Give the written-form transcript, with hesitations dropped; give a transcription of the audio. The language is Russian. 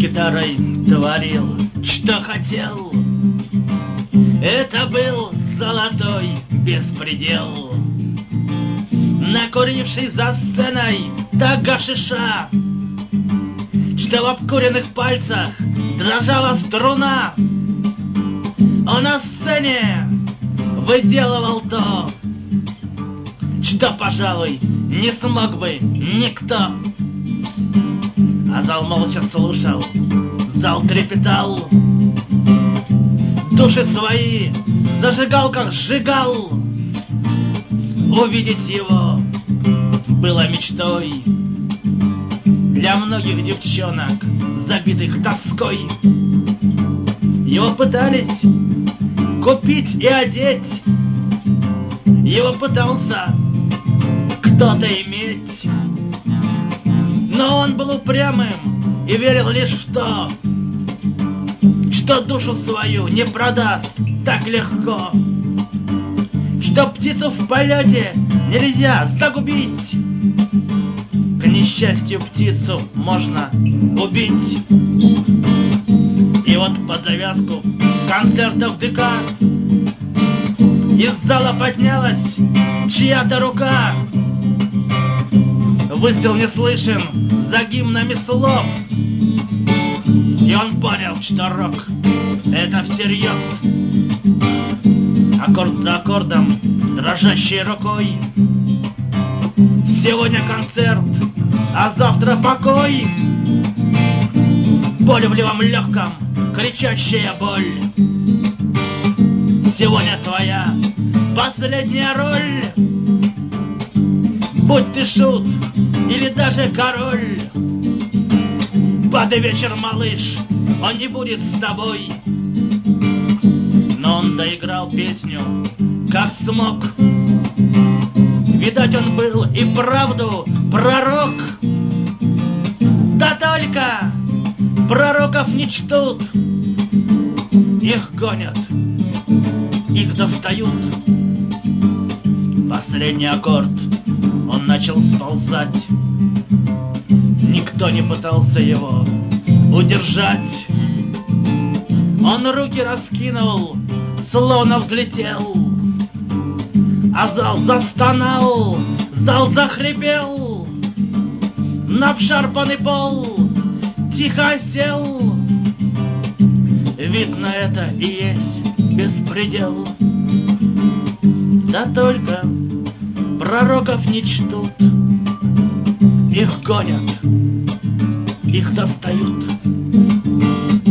гитарой творил, что хотел. Это был золотой беспредел. Накуривший за сценой так гашиша, что в обкуренных пальцах дрожала струна. Он на сцене выделывал то, что, пожалуй, не смог бы никто. А зал молча слушал, зал трепетал, души свои в зажигалках сжигал. Увидеть его было мечтой для многих девчонок, забитых тоской. Его пытались купить и одеть, его пытался кто-то иметь. Но он был упрямым и верил лишь в то, что душу свою не продаст так легко, что птицу в полете нельзя загубить. К несчастью, птицу можно убить. И вот под завязку концерта в ДК из зала поднялась чья-то рука. Выстрел не слышен за гимнами слов, и он понял, что рок — это всерьез. Аккорд за аккордом, дрожащей рукой. Сегодня концерт, а завтра покой. Боль в левом легком, кричащая боль. Сегодня твоя последняя роль. Будь ты шут или даже король, падай вечер, малыш, он не будет с тобой. Но он доиграл песню, как смог. Видать, он был и вправду пророк. Да только пророков не чтут. Их гонят, их достают. Последний аккорд, он начал сползать. Никто не пытался его удержать. Он руки раскинул, словно взлетел, а зал застонал, зал захрипел. На обшарпанный пол тихо сел. Видно, это и есть беспредел. Да только пророков не чтут. Их гонят, их достают.